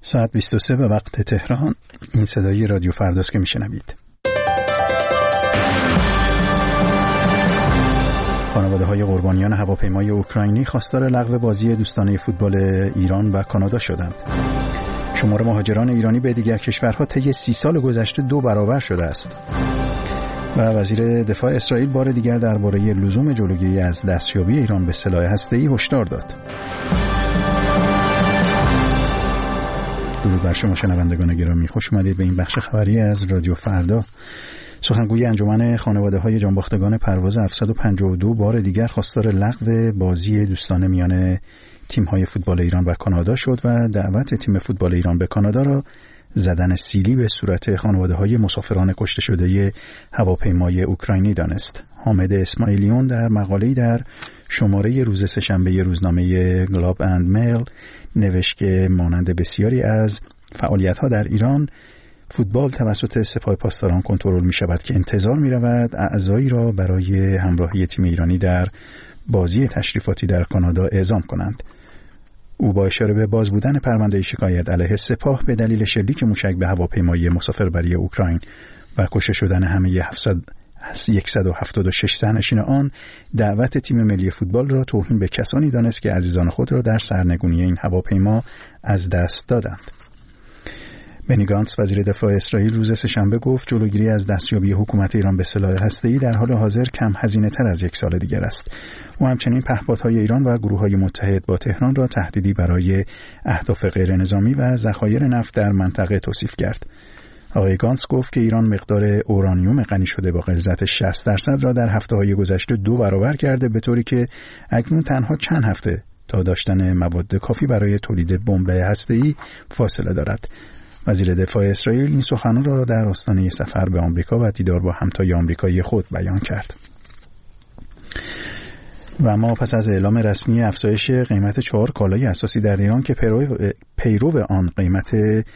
ساعت 23 به وقت تهران. این صدای رادیو فرداست که میشنوید. خانواده‌های قربانیان هواپیمای اوکراینی خواستار لغو بازی دوستانه فوتبال ایران و کانادا شدند. شمار مهاجران ایرانی به دیگر کشورها طی 30 سال گذشته 2 برابر شده است. و وزیر دفاع اسرائیل بار دیگر درباره لزوم جلوگیری از دستیابی ایران به سلاح هسته‌ای هشدار داد. درود بر شما شنوندگان گرامی، خوش اومدید به این بخش خبری از رادیو فردا. سخنگوی انجمن خانواده‌های جانباختگان پرواز 752 بار دیگر خواستار لغو بازی دوستانه میان تیم‌های فوتبال ایران و کانادا شد و دعوت تیم فوتبال ایران به کانادا را زدن سیلی به صورت خانواده‌های مسافران کشته شده هواپیمای اوکراینی دانست. حامد اسماعیلیون در مقاله‌ای در شماره روز سه‌شنبه روزنامه گلوب اند میل نوشت که مانند بسیاری از فعالیت‌ها در ایران، فوتبال توسط سپاه پاسداران کنترل می‌شود که انتظار می‌رود اعضایی را برای همراهی تیم ایرانی در بازی تشریفاتی در کانادا اعزام کنند. او با اشاره به باز بودن پرونده شکایت علیه سپاه به دلیل شلیک موشک به هواپیمای مسافربری اوکراین و کشته شدن همه 176 سرنشین آن، دعوت تیم ملی فوتبال را توهین به کسانی دانست که عزیزان خود را در سرنگونی این هواپیما از دست دادند. بنی گانتس وزیر دفاع اسرائیل روز سه‌شنبه گفت جلوگیری از دستیابی حکومت ایران به سلاح هسته‌ای در حال حاضر کم هزینه‌تر از 1 سال دیگر است. او همچنین پهپادهای ایران و گروه‌های متحد با تهران را تهدیدی برای اهداف غیرنظامی و ذخایر نفت در منطقه توصیف کرد. آقای گانتس گفت که ایران مقدار اورانیوم غنی شده با غلظت 60% را در هفته‌های گذشته 2 برابر کرده، به طوری که اکنون تنها چند هفته تا داشتن مواد کافی برای تولید بمب هسته‌ای فاصله دارد. وزیر دفاع اسرائیل این سخنان را در آستانه سفر به آمریکا و دیدار با همتای آمریکایی خود بیان کرد. و ما پس از اعلام رسمی افزایش قیمت 4 کالای اساسی در ایران که پیرو آن قیمت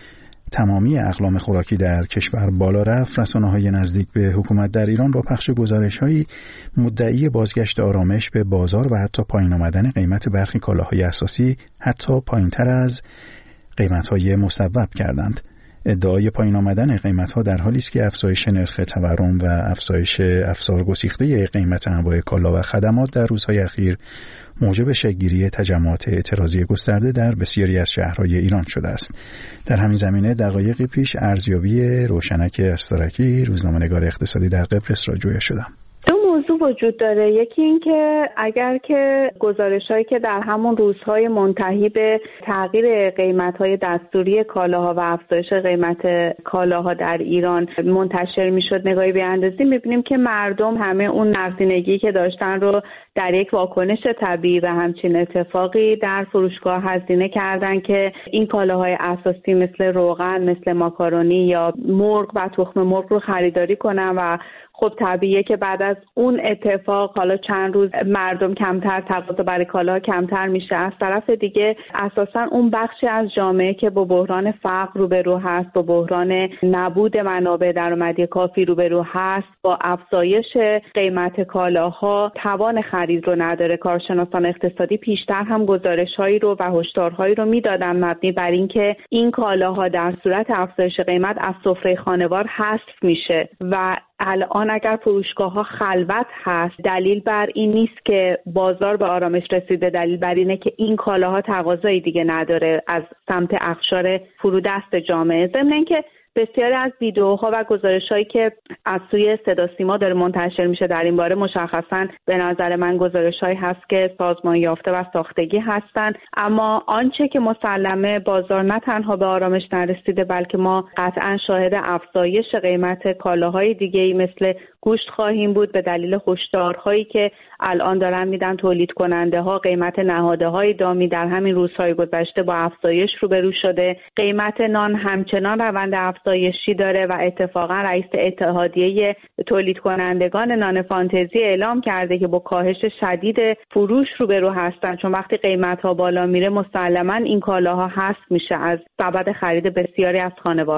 تمامی اقلام خوراکی در کشور بالا رفت، رسانه‌های نزدیک به حکومت در ایران با پخش گزارش‌هایی مدعی بازگشت آرامش به بازار و حتی پایین آمدن قیمت برخی کالاهای اساسی حتی پایین‌تر از قیمت‌های مصوب کردند. ادعای پایین آمدن قیمت‌ها در حالی است که افزایش نرخ تورم و افزایش افزار گسیخته قیمت انواع کالا و خدمات در روزهای اخیر موجب شکل‌گیری تجمعات اعتراضی گسترده در بسیاری از شهرهای ایران شده است. در همین زمینه دقایقی پیش ارزیابی روشنک استارکی، روزنامه‌نگار اقتصادی در قبرس را جویا شدم. موضوع وجود داره. یکی این که اگر که گزارش‌هایی که در همون روزهای منتهی به تغییر قیمت‌های دستوری کالاها و افزایش قیمت کالاها در ایران منتشر می‌شد نگاهی بیاندازیم، می‌بینیم که مردم همه اون نقدینگی که داشتن رو در یک واکنش طبیعی و همچین اتفاقی در فروشگاه هزینه کردن که این کالاهای اساسی مثل روغن، مثل ماکارونی یا مرغ و تخم مرغ رو خریداری کنن و خب طبیعیه که بعد از اون اتفاق حالا چند روز مردم کمتر تقاضا برای کالاها کمتر میشه. از طرف دیگه اساسا اون بخشی از جامعه که با بحران فقر روبرو هست، با بحران نبود منابع درآمدی کافی روبرو هست، با افزایش قیمت کالاها توان خرید رو نداره. کارشناسان اقتصادی پیشتر هم گزارش‌هایی رو و هشدارهایی رو میدادن مبنی بر اینکه این کالاها در صورت افزایش قیمت از سفره خانوار حذف میشه و الان اگر فروشگاه‌ها خلوت هست دلیل بر این نیست که بازار به آرامش رسیده، دلیل بر اینه که این کالاها تقاضایی دیگه نداره از سمت اقشار فرودست جامعه. ضمن اینکه بسیاری از ویدیوها و گزارش‌هایی که از سوی صدا سیما داره منتشر میشه در این باره مشخصاً به نظر من گزارش‌هایی هست که سازمان یافته و ساختگی هستند، اما آنچه که مسلمه بازار نه تنها به آرامش نرسیده بلکه ما قطعاً شاهد افزایش قیمت کالاهای دیگه‌ای مثل گوشت خواهیم بود به دلیل هشدارهایی که الان دارن میدن تولید کننده ها. قیمت نهادهای دامی در همین روزهای گذشته با افزایش روبرو شده. قیمت نان همچنان روند افزایشی داره و اتفاقا رئیس اتحادیه تولید کنندگان نان فانتزی اعلام کرده که با کاهش شدید فروش روبرو هستن، چون وقتی قیمت ها بالا میره مسلما این کالاها حذف میشه از سبد خرید بسیاری از خانوارها.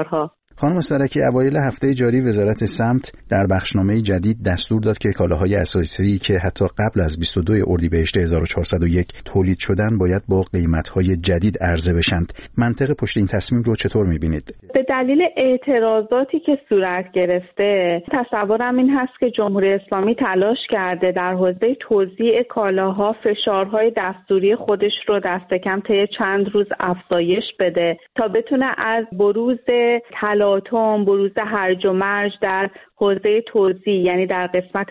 خانم استرکی، اوایل هفته جاری وزارت سمت در بخشنامه جدید دستور داد که کالاهای اساسی که حتی قبل از 22 اردیبهشت 1401 تولید شدن باید با قیمت‌های جدید عرضه بشند. منطق پشت این تصمیم رو چطور می‌بینید؟ به دلیل اعتراضاتی که صورت گرفته، تصورم این هست که جمهوری اسلامی تلاش کرده در حوزه توزیع کالاها فشارهای دستوری خودش رو دست کم طی چند روز افزایش بده تا بتونه از بروز تلاطم، بروز هرج و مرج در حوزه توزیع، یعنی در قسمت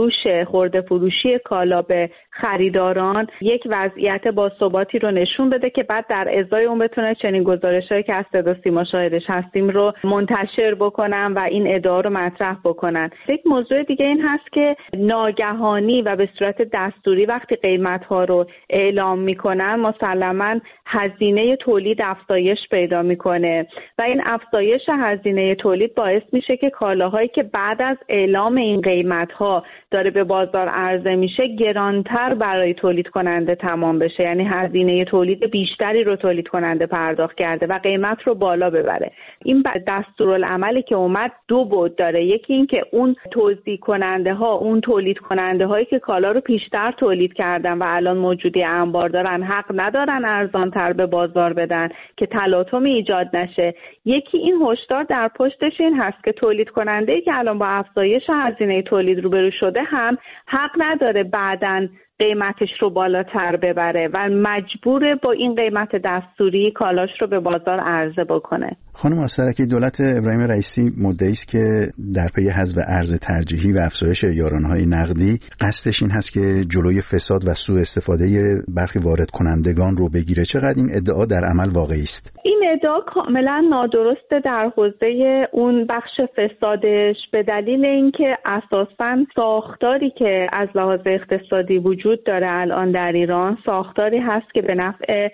خرده فروشی کالا به خریداران، یک وضعیت باثباتی رو نشون بده که بعد در ازای اون بتونه چنین گزارش‌هایی که از صدا سیما شاهدش هستیم رو منتشر بکنن و این ادعا رو مطرح بکنن. یک موضوع دیگه این هست که ناگهانی و به صورت دستوری وقتی قیمت‌ها رو اعلام میکنن، مسلماً هزینه تولید افزایش پیدا میکنه و این افزایش هزینه تولید باعث میشه که کالاهایی که بعد از اعلام این قیمت‌ها داره به بازار عرضه میشه گرانتر برای تولید کننده تمام بشه، یعنی هزینه تولید بیشتری رو تولید کننده پرداخت کرده و قیمت رو بالا ببره. این دستورالعملی که اومد دو بعد داره. یکی این که اون توزیع کننده ها، اون تولید کننده هایی که کالا رو پیشتر تولید کردن و الان موجودی انبار دارن، حق ندارن ارزانتر به بازار بدن که تلاطمی ایجاد نشه. یکی این هشدار در پشتش این هست که تولید کننده‌ای که الان با افزایش هزینه تولید روبرو شده هم حق نداره بعداً قیمتش رو بالاتر ببره و مجبوره با این قیمت دستوری کالاش رو به بازار عرضه بکنه. خانم استرکی، دولت ابراهیم رئیسی مدعی است که در پی حذف ارز ترجیحی و افزایش یارانه‌های نقدی قصدش این هست که جلوی فساد و سوء استفاده برخی وارد کنندگان رو بگیره. چقدر این ادعا در عمل واقعی است؟ این ادعا کاملا نادرسته در حوزه اون بخش فسادش، به دلیل اینکه اساساً ساختاری که از لحاظ اقتصادی وجود داره الان در ایران ساختاری هست که به نفع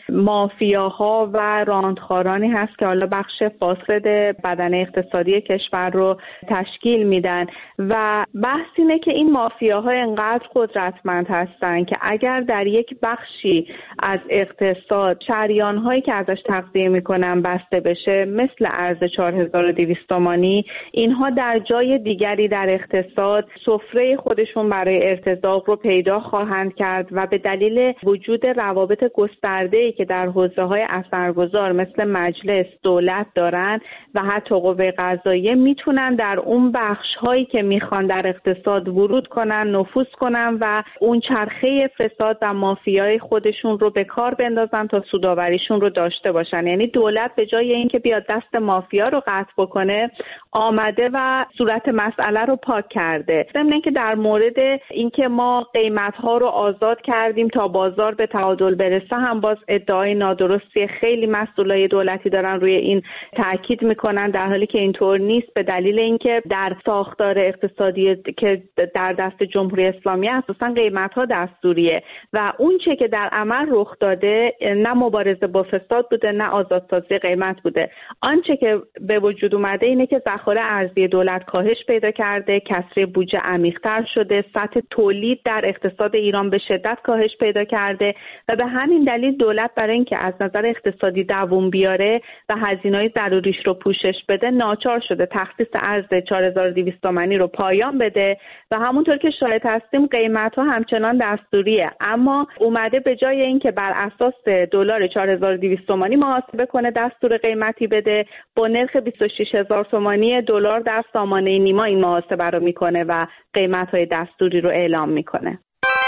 مافیاها و راندخارانی هست که حالا بخش فاسد بدن اقتصادی کشور رو تشکیل میدن و بحث اینه که این مافیاها انقدر قدرتمند هستن که اگر در یک بخشی از اقتصاد شریان‌هایی که ازش تغذیه میکنن بسته بشه، مثل ارز 4200 تومانی، اینها در جای دیگری در اقتصاد سفره خودشون برای ارتزاق رو پیدا خواهند کرد و به دلیل وجود روابط گسترده‌ای که در حوزه‌های اثرگذار مثل مجلس، دولت دارن و حتی قوه قضاییه میتونن در اون بخش‌هایی که میخوان در اقتصاد ورود کنن، نفوذ کنن و اون چرخه فساد و مافیای خودشون رو به کار بندازن تا سودآوریشون رو داشته باشن. یعنی دولت به جای اینکه بیاد دست مافیا رو قطع بکنه، آمده و صورت مسئله رو پاک کرده. ضمن اینکه در مورد اینکه ما قیمت‌ها رو آزاد کردیم تا بازار به تعادل برسه هم باز ادعای نادرستی خیلی مسئولای دولتی دارن روی این تاکید میکنن، در حالی که اینطور نیست، به دلیل اینکه در ساختار اقتصادی که در دست جمهوری اسلامی اساساً قیمت‌ها دستوریه و اون چه که در عمل رخ داده نه مبارزه با فساد بوده نه آزادسازی قیمت بوده. آنچه که به وجود اومده اینه که ذخایر ارزی دولت کاهش پیدا کرده، کسری بودجه عمیق‌تر شده، سطح تولید در اقتصاد ایران به شدت کاهش پیدا کرده و به همین دلیل دولت برای اینکه از نظر اقتصادی دووم بیاره و هزینه‌های ضروریش رو پوشش بده ناچار شده تخصیص ارز 4200 تومانی رو پایان بده و همونطور که شاهد هستیم قیمت‌ها همچنان دستوریه، اما اومده به جای اینکه بر اساس دلار 4200 تومانی محاسبه کنه دستور قیمتی بده، با نرخ 26000 تومانی دلار در سامانه نیما این محاسبه رو میکنه و قیمت‌های دستوری رو اعلام میکنه.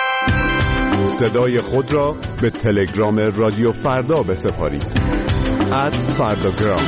صدای خود را به تلگرام رادیو فردا بسپارید. @فرداگرام.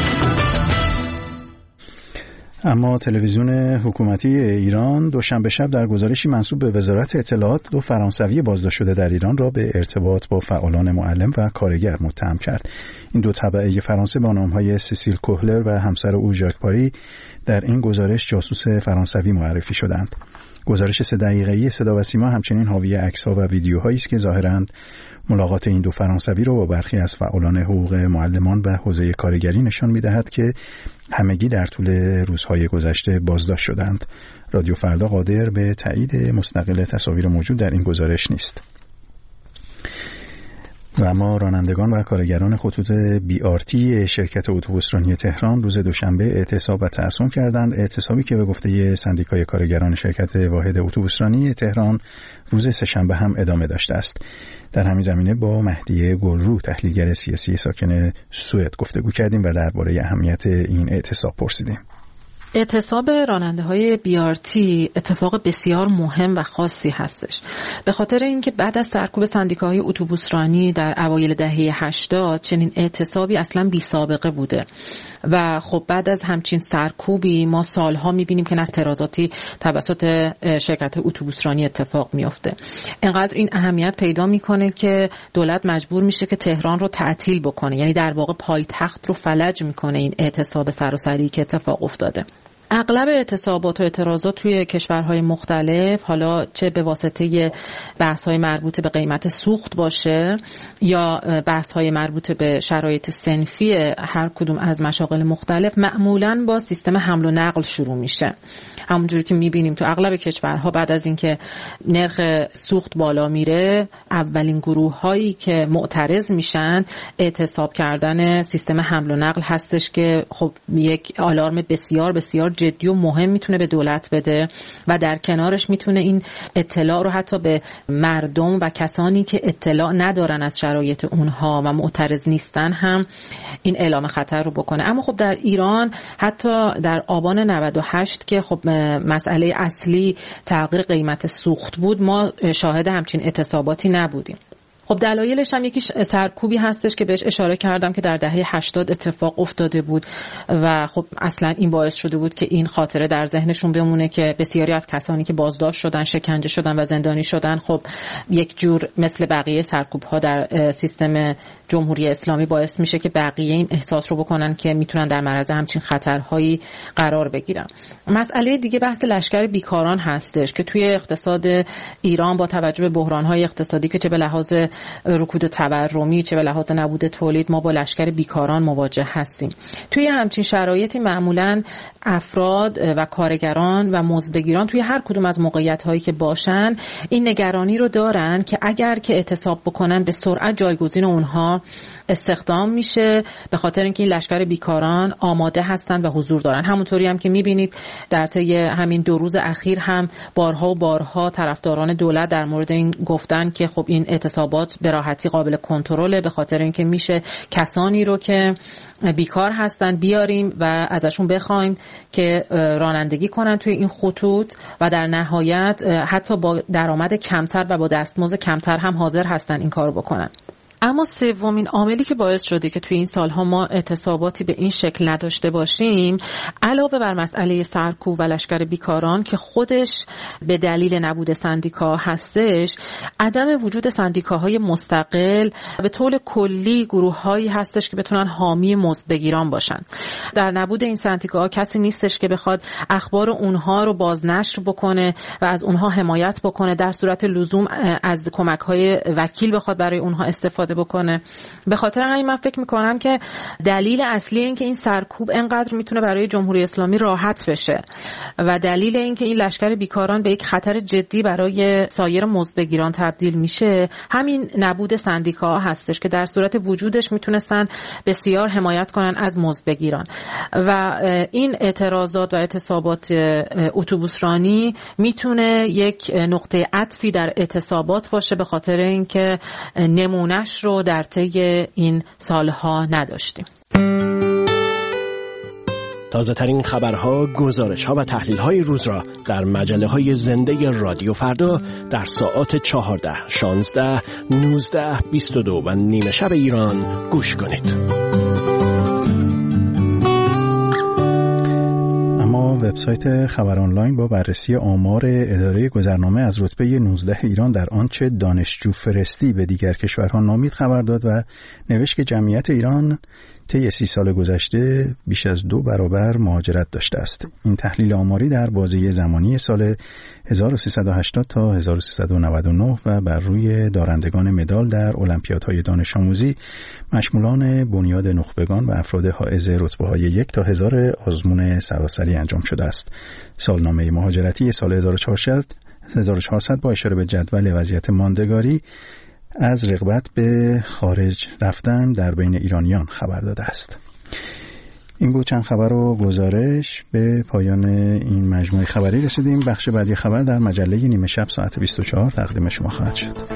اما تلویزیون حکومتی ایران دوشنبه شب در گزارشی منسوب به وزارت اطلاعات 2 فرانسوی بازداشت شده در ایران را به ارتباط با فعالان معلم و کارگر متهم کرد. این 2 تبعه فرانسه با نام‌های سیسیل کوهلر و همسر او ژاک پاری در این گزارش جاسوس فرانسوی معرفی شدند. گزارش 3 دقیقه‌ای صدا و سیما همچنین حاوی عکس‌ها و ویدیوهایی است که ظاهراً ملاقات این 2 فرانسوی را با برخی از فعالان حقوق معلمان و حوزه کارگری نشان می‌دهد که همگی در طول روزهای گذشته بازداشت شدند. رادیو فردا قادر به تایید مستقل تصاویر موجود در این گزارش نیست. و اما رانندگان و کارگران خطوط BRT شرکت اتوبوسرانی تهران روز دوشنبه اعتصاب و تعصب کردند. اعتصابی که به گفته سندیکای کارگران شرکت واحد اتوبوسرانی تهران روز سه‌شنبه هم ادامه داشته است. در همین زمینه با مهدی گلرو تحلیلگر سیاسی ساکن سوئد گفتگو کردیم و درباره اهمیت این اعتصاب پرسیدیم. اعتصاب راننده‌های BRT اتفاق بسیار مهم و خاصی هستش، به خاطر اینکه بعد از سرکوب سندیکاهای اتوبوسرانی در اوایل دهه 80 چنین اعتصابی اصلا بی سابقه بوده و خب بعد از همچین سرکوبی ما سالها می‌بینیم که اعتراضاتی توسط شرکت اتوبوسرانی اتفاق میفته. اینقدر این اهمیت پیدا میکنه که دولت مجبور میشه که تهران رو تعطیل بکنه، یعنی در واقع پایتخت رو فلج میکنه این اعتصاب سراسری که اتفاق افتاده. اغلب اعتصابات و اعتراضات توی کشورهای مختلف، حالا چه به واسطه بحث‌های مربوط به قیمت سوخت باشه یا بحث‌های مربوط به شرایط صنفی هر کدوم از مشاغل مختلف، معمولاً با سیستم حمل و نقل شروع میشه. همونجوری که می‌بینیم تو اغلب کشورها بعد از اینکه نرخ سوخت بالا میره، اولین گروه‌هایی که معترض میشن اعتصاب کردن سیستم حمل و نقل هستش که خب یک آلارم بسیار بسیار جدی و مهم میتونه به دولت بده و در کنارش میتونه این اطلاع رو حتی به مردم و کسانی که اطلاع ندارن از شرایط اونها و معترض نیستن هم این اعلام خطر رو بکنه. اما خب در ایران حتی در آبان 98 که خب مسئله اصلی تغییر قیمت سوخت بود، ما شاهد همچین اعتصاباتی نبودیم. خب دلایلش هم یکی سرکوبی هستش که بهش اشاره کردم که در دهه 80 اتفاق افتاده بود و خب اصلا این باعث شده بود که این خاطره در ذهنشون بمونه که بسیاری از کسانی که بازداشت شدن، شکنجه شدن و زندانی شدن، خب یک جور مثل بقیه سرکوب‌ها در سیستم جمهوری اسلامی باعث میشه که بقیه این احساس رو بکنن که میتونن در معرض همچین خطرهایی قرار بگیرن. مسئله دیگه بحث لشکر بیکاران هستش که توی اقتصاد ایران با توجه به بحران‌های اقتصادی که چه به لحاظ رکود تورمی چه به لحاظ نبود تولید ما با لشکر بیکاران مواجه هستیم. توی همچین شرایطی معمولاً افراد و کارگران و مزدبگیران توی هر کدوم از موقعیت‌هایی که باشن این نگرانی رو دارن که اگر که اعتصاب بکنن به سرعت جایگزین اونها استخدام میشه، به خاطر اینکه این لشکر بیکاران آماده هستن و حضور دارن. همونطوری هم که میبینید در طی همین 2 روز اخیر هم بارها و بارها طرفداران دولت در مورد این گفتن که خب این اعتصابات به راحتی قابل کنترله، به خاطر اینکه میشه کسانی رو که بیکار هستن بیاریم و ازشون بخوایم که رانندگی کنن توی این خطوط و در نهایت حتی با درآمد کمتر و با دستمزد کمتر هم حاضر هستن این کارو بکنن. اما سومین عاملی که باعث شده که توی این سالها ما اعتصاباتی به این شکل نداشته باشیم، علاوه بر مسئله سرکوب و لشکر بیکاران که خودش به دلیل نبود سندیکا هستش، عدم وجود سندیکاهای مستقل به طول کلی گروه‌هایی هستش که بتونن حامی مزدبگیران باشن. در نبود این سندیکاها کسی نیستش که بخواد اخبار اونها رو بازنشر بکنه و از اونها حمایت بکنه، در صورت لزوم از کمک‌های وکیل بخواد برای اونها استفاده بکنه. به خاطر همین من فکر میکنم که دلیل اصلی این که این سرکوب انقدر میتونه برای جمهوری اسلامی راحت بشه و دلیل این که این لشکر بیکاران به یک خطر جدی برای سایر مزدبگیران تبدیل میشه همین نبود سندیکاها هستش که در صورت وجودش میتونستن بسیار حمایت کنن از مزدبگیران و این اعتراضات و اعتصابات اتوبوسرانی میتونه یک نقطه عطفی در اعتصابات باشه، به خاطر اینکه نمونهش رو در طی این سالها نداشتیم. تازه ترین خبرها، گزارش‌ها و تحلیل‌های روز را در مجله‌های زنده رادیو فردا در ساعات 14، 16، 19، 22 و نیمه شب ایران گوش کنید. وبسایت خبر آنلاین با بررسی آمار اداره گذرنامه از رتبه 19 ایران در آنچه دانشجو فرستی به دیگر کشورها نامید خبر داد و نوشت که جمعیت ایران طی 30 سال گذشته بیش از 2 برابر مهاجرت داشته است. این تحلیل آماری در بازه زمانی سال 1380 تا 1399 و بر روی دارندگان مدال در المپیادهای دانش آموزی مشمولان بنیاد نخبگان و افراد حائز رتبه‌های 1 تا 1000 آزمون سراسری انجام شده است. سالنامه مهاجرتی سال 1400 با اشاره به جدول وضعیت ماندگاری از رغبت به خارج رفتن در بین ایرانیان خبر داده است. این بود چند خبر و گزارش. به پایان این مجموعه خبری رسیدیم. بخش بعدی خبر در مجله نیمه شب ساعت 24 تقدیم شما خواهد شد.